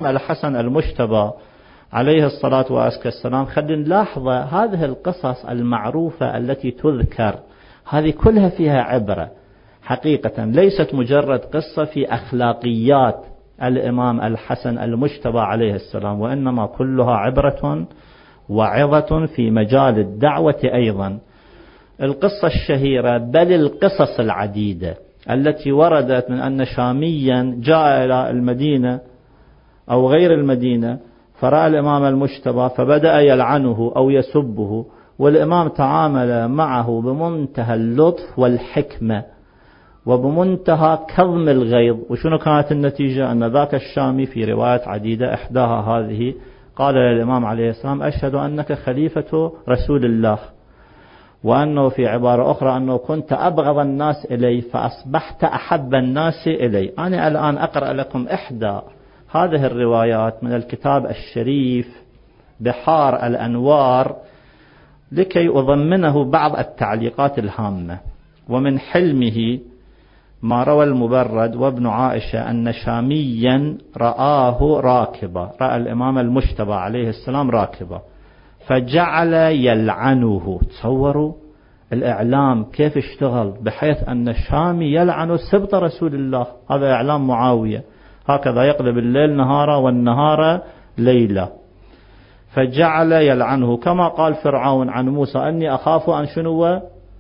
الحسن المجتبى عليه الصلاة والسلام، خلينا نلاحظ هذه القصص المعروفة التي تذكر، هذه كلها فيها عبرة حقيقة، ليست مجرد قصة في أخلاقيات الإمام الحسن المجتبى عليه السلام، وإنما كلها عبرة وعظة في مجال الدعوة أيضا. القصة الشهيرة بل القصص العديدة التي وردت من أن شاميا جاء إلى المدينة أو غير المدينة فرأى الإمام المجتبى فبدأ يلعنه أو يسبه، والإمام تعامل معه بمنتهى اللطف والحكمة وبمنتهى كظم الغيظ. وشنو كانت النتيجة؟ أن ذاك الشامي في روايات عديدة إحداها هذه قال للإمام عليه السلام: أشهد أنك خليفة رسول الله، وأنه في عبارة أخرى أنه كنت أبغض الناس إلي فأصبحت أحب الناس إلي. أنا الآن أقرأ لكم إحدى هذه الروايات من الكتاب الشريف بحار الأنوار لكي أضمنه بعض التعليقات الهامة. ومن حلمه ما روى المبرد وابن عائشة أن شاميا رآه راكبا، رأى الإمام المجتبى عليه السلام راكبا فجعل يلعنه. تصوروا الإعلام كيف اشتغل، بحيث أن شامي يلعن سبط رسول الله، هذا إعلام معاوية، هكذا يقلب الليل نهارا والنهار ليلة. فجعل يلعنه كما قال فرعون عن موسى: أني أخاف أن شنو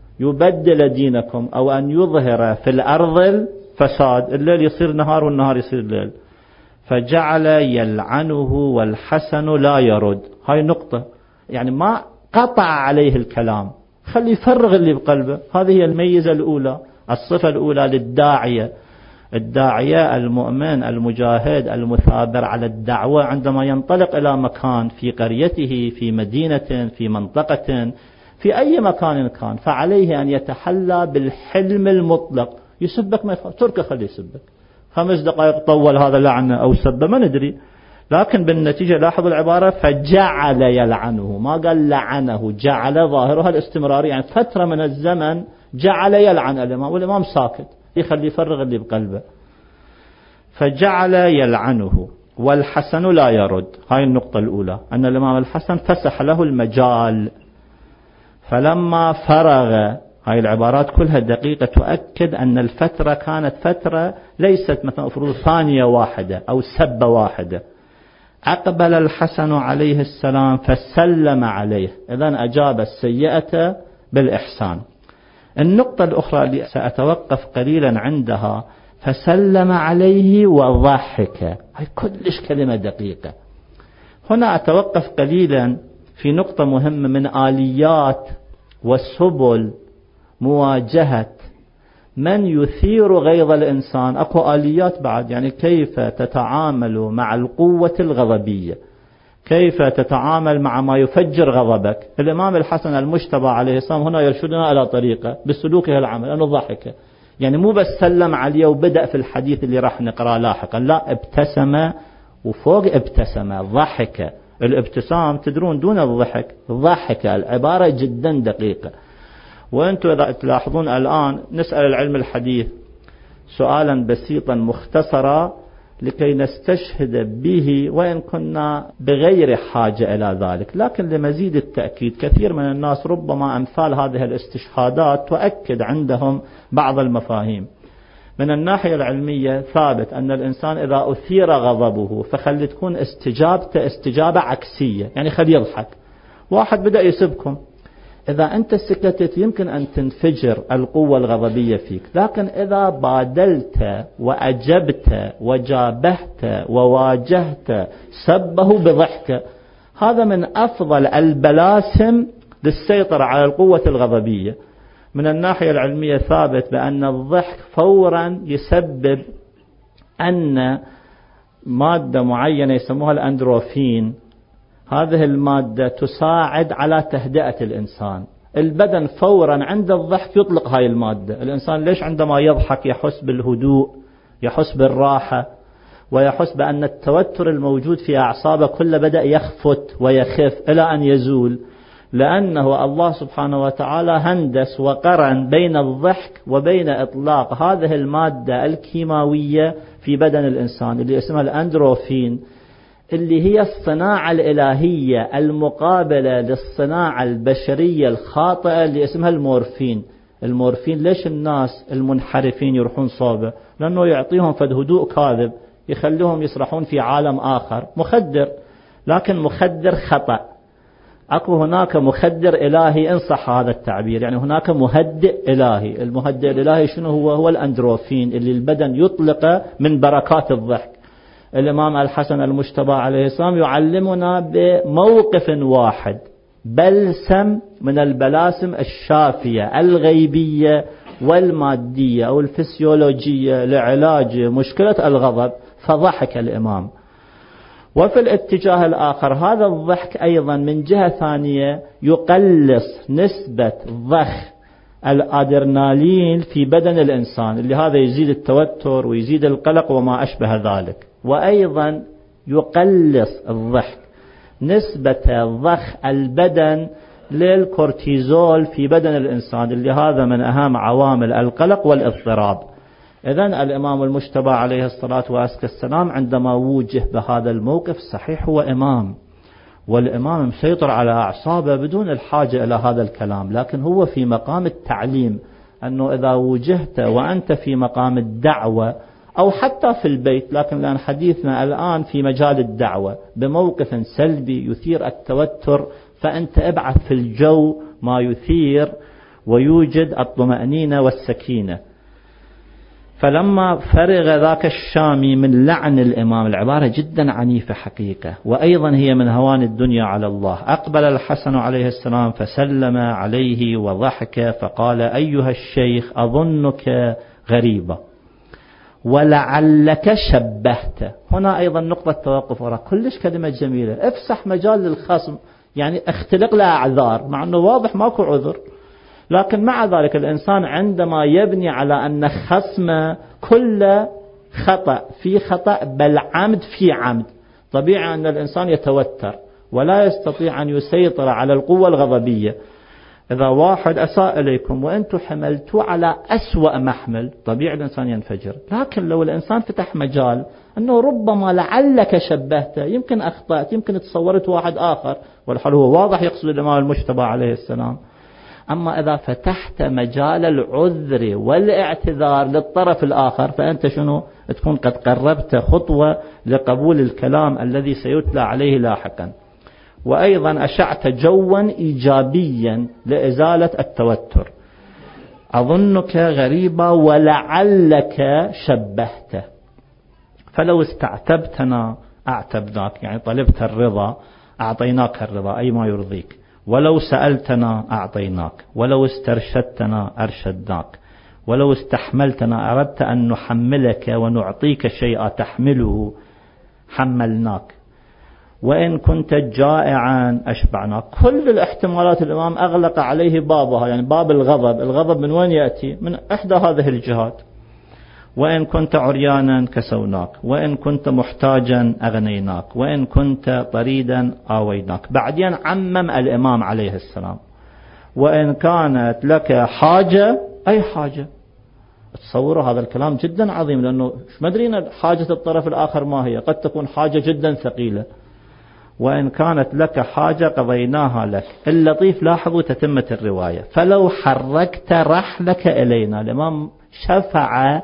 يبدل دينكم أو أن يظهر في الأرض الفساد، الليل يصير نهار والنهار يصير ليل. فجعل يلعنه والحسن لا يرد. هاي نقطة، يعني ما قطع عليه الكلام، خلي يفرغ اللي بقلبه. هذه هي الميزة الأولى، الصفة الأولى للداعية، الداعية المؤمن المجاهد المثابر على الدعوة، عندما ينطلق إلى مكان في قريته في مدينة في منطقة في أي مكان كان، فعليه أن يتحلى بالحلم المطلق. يسبك ما يخاف، تركه خليه يسبك 5 دقائق طول هذا لعنة أو سبه ما ندري، لكن بالنتيجة لاحظوا العبارة فجعل يلعنه، ما قال لعنه، جعل ظاهرها الاستمرار، يعني فترة من الزمن جعل يلعن الإمام والإمام ساكت، يخلي يفرغ اللي بقلبه. فجعل يلعنه والحسن لا يرد. هاي النقطة الأولى، أن الإمام الحسن فسح له المجال. فلما فرغ، هاي العبارات كلها دقيقة تؤكد أن الفترة كانت فترة ليست مثلا أفرض ثانية واحدة أو سبة واحدة. أقبل الحسن عليه السلام فسلم عليه، إذن أجاب السيئة بالإحسان. النقطة الأخرى اللي سأتوقف قليلا عندها، فسلم عليه وضحك. هاي كلش كلمة دقيقة. هنا أتوقف قليلا في نقطة مهمة من آليات وسبل مواجهة من يثير غيظ الإنسان. أكو آليات بعد، يعني كيف تتعامل مع القوة الغضبية، كيف تتعامل مع ما يفجر غضبك. الإمام الحسن المجتبى عليه السلام هنا يرشدنا على طريقة بسلوكه العمل أنه ضحك، يعني مو بس سلم عليه وبدأ في الحديث اللي راح نقرأ لاحقا، لا، ابتسم وفوق ابتسم ضحك. الابتسام تدرون دون الضحك، ضحك، العبارة جدا دقيقة. وأنتم إذا تلاحظون الآن نسأل العلم الحديث سؤالا بسيطا مختصرا لكي نستشهد به، وإن كنا بغير حاجة إلى ذلك، لكن لمزيد التأكيد. كثير من الناس ربما أمثال هذه الاستشهادات تؤكد عندهم بعض المفاهيم. من الناحية العلمية ثابت أن الإنسان إذا أثير غضبه فخلي تكون استجابته استجابة عكسية، يعني خلي يضحك. واحد بدأ يسبكم، إذا أنت سكتت يمكن أن تنفجر القوة الغضبية فيك، لكن إذا بادلت وأجبت وجابهت وواجهت سبه بضحك، هذا من أفضل البلاسم للسيطرة على القوة الغضبية. من الناحية العلمية ثابت بأن الضحك فورا يسبب أن مادة معينة يسموها الأندروفين، هذه المادة تساعد على تهدئة الإنسان. البدن فورا عند الضحك يطلق هاي المادة. الإنسان ليش عندما يضحك يحس بالهدوء، يحس بالراحة، ويحس بأن التوتر الموجود في أعصابه كله بدأ يخفت ويخف إلى أن يزول؟ لأنه الله سبحانه وتعالى هندس وقرن بين الضحك وبين إطلاق هذه المادة الكيماوية في بدن الإنسان اللي اسمها الأندروفين، اللي هي الصناعة الإلهية المقابلة للصناعة البشرية الخاطئة اللي اسمها المورفين. المورفين ليش الناس المنحرفين يروحون صوبه؟ لأنه يعطيهم فد هدوء كاذب يخليهم يسرحون في عالم آخر، مخدر، لكن مخدر خطأ. أكو هناك مخدر إلهي إن صح هذا التعبير، يعني هناك مهدئ إلهي. المهدئ الإلهي شنو هو؟ هو الأندروفين اللي البدن يطلق من بركات الضحك. الإمام الحسن المجتبى عليه السلام يعلمنا بموقف واحد، بلسم من البلاسم الشافية الغيبية والمادية أو الفسيولوجية لعلاج مشكلة الغضب، فضحك الإمام. وفي الاتجاه الآخر هذا الضحك أيضا من جهة ثانية يقلص نسبة ضخ الأدرينالين في بدن الإنسان، اللي هذا يزيد التوتر ويزيد القلق وما أشبه ذلك. وأيضا يقلص الضحك نسبة ضخ البدن للكورتيزول في بدن الإنسان، اللي هذا من أهم عوامل القلق والاضطراب. إذن الإمام المجتبى عليه الصلاة والسلام عندما وجه بهذا الموقف، صحيح هو إمام والإمام مسيطر على أعصابه بدون الحاجة إلى هذا الكلام، لكن هو في مقام التعليم، أنه إذا وجهت وأنت في مقام الدعوة أو حتى في البيت، لكن لأن حديثنا الآن في مجال الدعوة، بموقف سلبي يثير التوتر، فأنت ابعث في الجو ما يثير ويوجد الطمأنينة والسكينة. فلما فرغ ذاك الشامي من لعن الإمام، العبارة جدا عنيفة حقيقة، وأيضا هي من هوان الدنيا على الله، أقبل الحسن عليه السلام فسلم عليه وضحك فقال: أيها الشيخ أظنك غريبة ولعلك شبهت. هنا أيضا نقطة توقف وراء، كلش كلمة جميلة، افسح مجال للخصم، يعني اختلق له أعذار، مع أنه واضح ماكو عذر، لكن مع ذلك الإنسان عندما يبني على أن خصم كل خطأ في خطأ بل عمد في عمد، طبيعي أن الإنسان يتوتر ولا يستطيع أن يسيطر على القوة الغضبية. إذا واحد أساء إليكم وأنتم حملتوا على أسوأ محمل، طبيعي الإنسان ينفجر. لكن لو الإنسان فتح مجال أنه ربما لعلك شبهته، يمكن أخطأت، يمكن تصورت واحد آخر، والحال هو واضح يقصد الإمام المجتبى عليه السلام. أما إذا فتحت مجال العذر والاعتذار للطرف الآخر، فأنت شنو؟ تكون قد قربت خطوة لقبول الكلام الذي سيتلى عليه لاحقا. وأيضا أشعت جوا إيجابيا لإزالة التوتر. أظنك غريبة ولعلك شبهت، فلو استعتبتنا أعتبناك، يعني طلبت الرضا أعطيناك الرضا أي ما يرضيك، ولو سألتنا أعطيناك، ولو استرشدتنا أرشدناك، ولو استحملتنا أردت أن نحملك ونعطيك شيئا تحمله حملناك، وإن كنت جائعا أشبعناك. كل الاحتمالات الإمام أغلق عليه بابها، يعني باب الغضب. الغضب من وين يأتي؟ من إحدى هذه الجهات. وإن كنت عريانا كسوناك، وإن كنت محتاجا أغنيناك، وإن كنت طريدا آويناك. بعدين عمم الإمام عليه السلام: وإن كانت لك حاجة، أي حاجة. تصوروا هذا الكلام جدا عظيم، لأنه ما أدري حاجة الطرف الآخر ما هي، قد تكون حاجة جدا ثقيلة. وإن كانت لك حاجة قضيناها لك. اللطيف لاحظوا تتمة الرواية: فلو حركت رحلك إلينا. الإمام شفع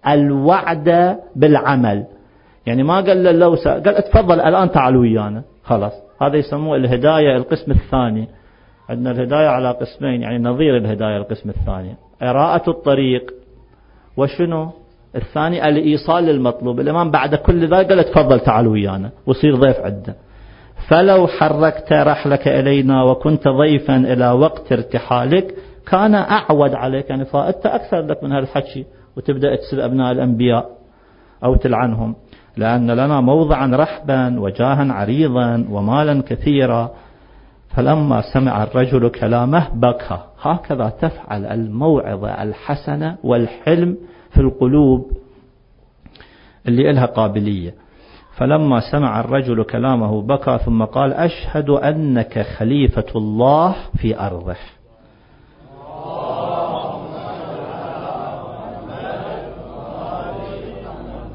الوعد بالعمل، يعني ما قال له لو قال اتفضل الآن تعال ويانا، خلاص. هذا يسموه الهداية القسم الثاني. عندنا الهداية على قسمين، يعني نظير الهداية القسم الثاني، إراءة الطريق، وشنو الثاني؟ الإيصال للمطلوب. الإمام بعد كل ذلك قال اتفضل تعال ويانا وصير ضيف عده. فلو حركت رحلك إلينا وكنت ضيفا إلى وقت ارتحالك كان أعود عليك، يعني فائدت أكثر لك من هالحكي وتبدأ تسب أبناء الأنبياء أو تلعنهم، لأن لنا موضعا رحبا وجاها عريضا ومالا كثيرا. فلما سمع الرجل كلامه بكى. هكذا تفعل الموعظة الحسنة والحلم في القلوب اللي إلها قابلية. فلما سمع الرجل كلامه بكى ثم قال: أشهد أنك خليفة الله في أرضه.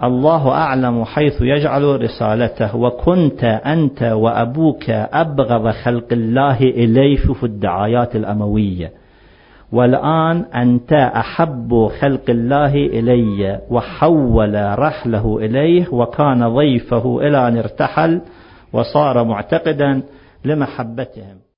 الله أعلم حيث يجعل رسالته، وكنت أنت وأبوك أبغض خلق الله إليه. شوف الدعايات الأموية. والآن أنت أحب خلق الله إلي، وحول رحله إليه وكان ضيفه إلى أن ارتحل، وصار معتقدا لمحبتهم.